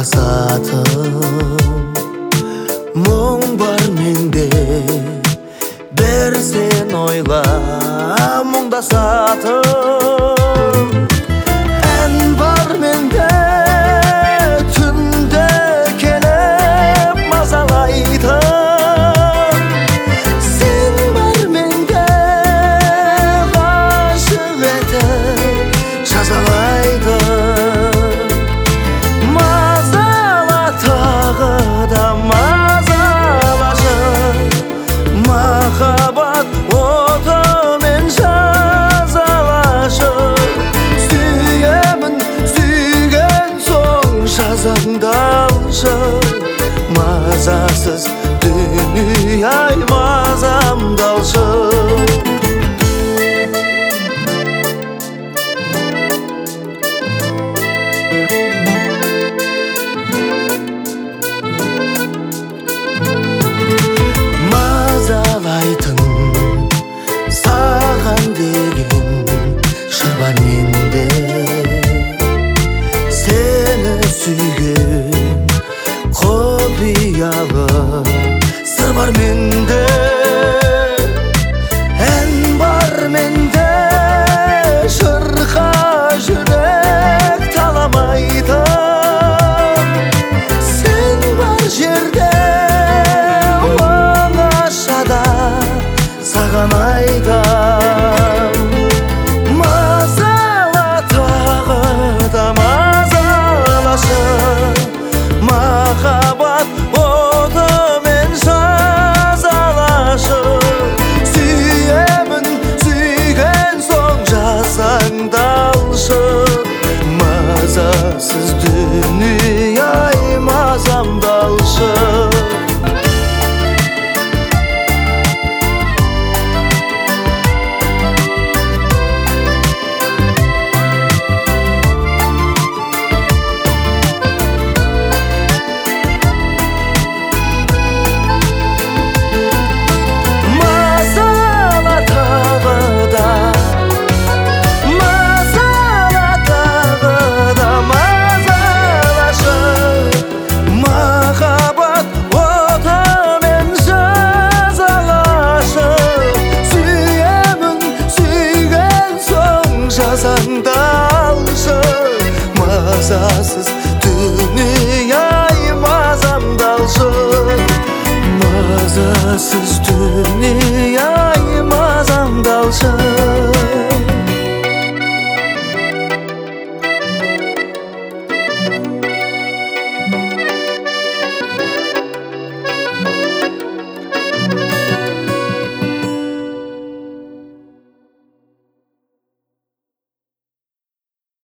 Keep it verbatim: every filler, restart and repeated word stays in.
басатын мұң бар менде, бір сен ойла мұңдасатын ән бар менде, түнде келіп мазалайтын сен бар менде, ғашық етіп жазалайтын мазала тағы да мазалашы, махаббат отымен жазалашы. Сүйемін, сүйген соң жазаңды алшы, мазасыз дүние-ай мазамды алшы. Мазалайтын саған деген жыр бар менде, сені сүйген құпиялы сыр бар менде, ән бар менде, шырқа жүрек таламайтын сен бар жерде, оңашада саған айтам мазала тағы да мазалашы, махаббат отымен жазалашы. Сүйемін, сүйген соң жазаңды алшы, мазасыз дүние-ай мазамды алшы. Жазаңды алшы, мазасыз дүние-ай мазамды алшы, мазасыз дүние